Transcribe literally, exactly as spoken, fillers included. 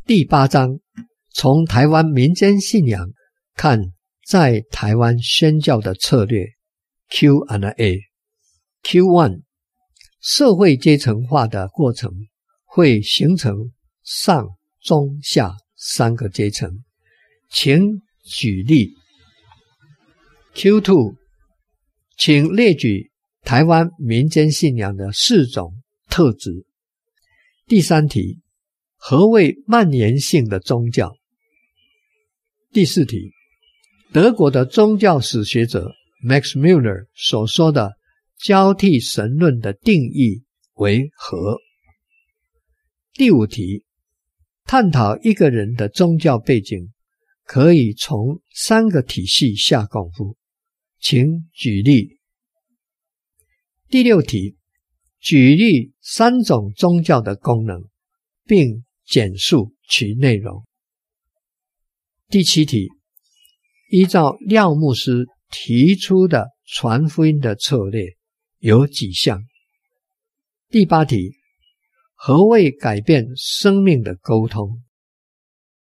第八章，从台湾民间信仰看在台湾宣教的策略 Q and A。Q 一 社会阶层化的过程会形成上、中、下三个阶层，请举例。Q 二 请列举台湾民间信仰的四种特质。第三题，何谓蔓延性的宗教？第四题，德国的宗教史学者 Max Muller 所说的交替神论的定义为何？第五题，探讨一个人的宗教背景，可以从三个体系下功夫，请举例。第六题，举例三种宗教的功能，并简述其内容。第七题，依照廖牧师提出的传福音的策略有几项？第八题，何谓改变生命的沟通？